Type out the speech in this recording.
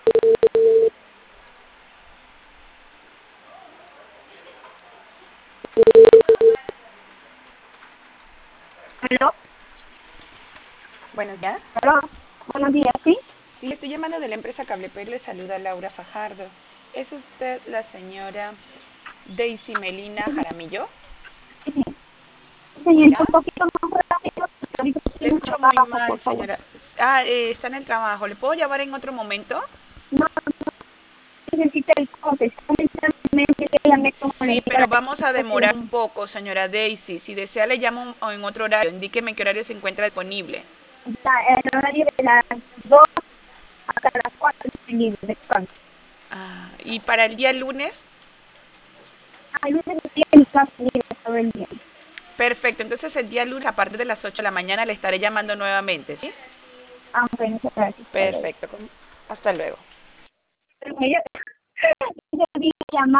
¿Aló? Buenos días. ¿Aló? Buenos días, ¿sí? Sí, estoy llamando de la empresa CablePay. Le saluda Laura Fajardo. ¿Es usted la señora Daisy Melina Jaramillo? Sí. Señorita, ¿Ya? un poquito más rápido, porque ahorita estoy Le en el escucho muy trabajo, mal, por favor. señora. Está en el trabajo. ¿Le puedo llamar en otro momento? No necesita el corte, solamente que llamé como le Sí, dije a pero la vamos a chica que demorar un poco, señora Daisy. Si desea, le llamo en otro horario. Indíqueme qué horario se encuentra disponible. está el horario de las 2 hasta las 4 disponible, descanso. ¿Y para el día lunes? Ay, lunes estoy en mi casa libre todo el día. Perfecto. Entonces, el día lunes, a partir de las 8 de la mañana, le estaré llamando nuevamente, ¿sí? Ah, bueno, muchas gracias. Hasta luego. Perfecto. Hasta luego. Pero ella, ella vino a llamar.